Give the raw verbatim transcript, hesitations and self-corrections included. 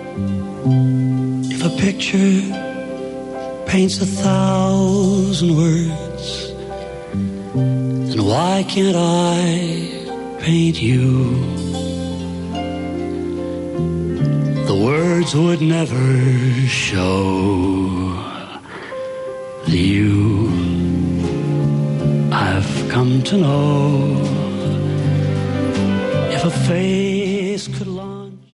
If a picture paints a thousand words, then why can't I paint you? The words would never show the you I've come to know. If a face could